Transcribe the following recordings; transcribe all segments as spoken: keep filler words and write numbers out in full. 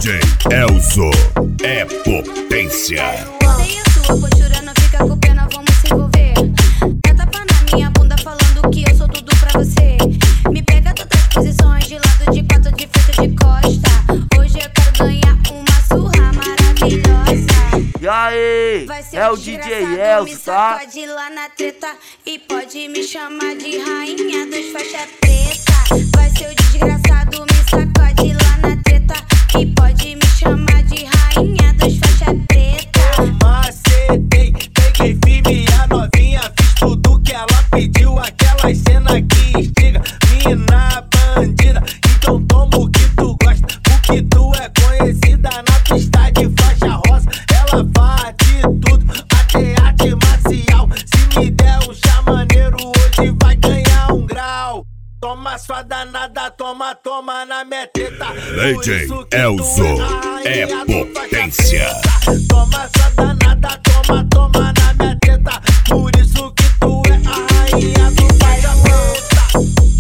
D J Elzo é potência. Odeio a sua postura, não fica com pena, vamos se envolver. Dá tapa na minha bunda falando que eu sou tudo pra você. Me pega todas as posições, de lado, de quatro, de frente, de costa. Hoje eu quero ganhar uma surra maravilhosa. E aí, é o D J Elzo, tá? Pode ir lá na treta e pode me chamar de rainha dos faixa preta. Vai ser o desgraçado, me sacode lá na treta e pode me chamar de rainha dos faixa preta. Macetei, peguei firme a novinha, fiz tudo que ela pediu, aquela cena que instiga, mina bandida. Então toma o que tu gosta, porque tu é conhecida na pista de faixa rosa. Ela faz de tudo, até arte marcial. Se me der um chá maneiro, hoje vai ganhar um grau. Toma sua danada, toma, toma na minha teta. D J Elzo é potência. Toma sua danada, toma, toma na minha teta. Por isso que tu é a rainha do faixa preta.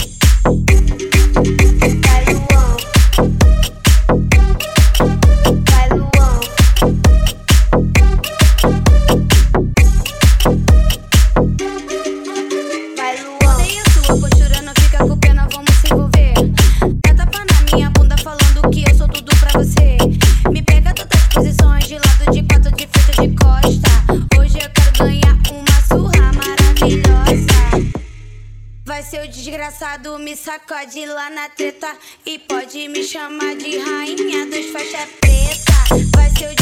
Odeio a sua postura, não fica com pena, vamos se envolver. Dá tapa na minha bunda falando que eu sou tudo pra você. Me pega todas as posições, de lado, de quatro, de frente, de costa. Hoje eu quero ganhar uma surra maravilhosa. Vai ser o desgraçado, me sacode lá na treta e pode me chamar de rainha dos faixa preta. Vai ser o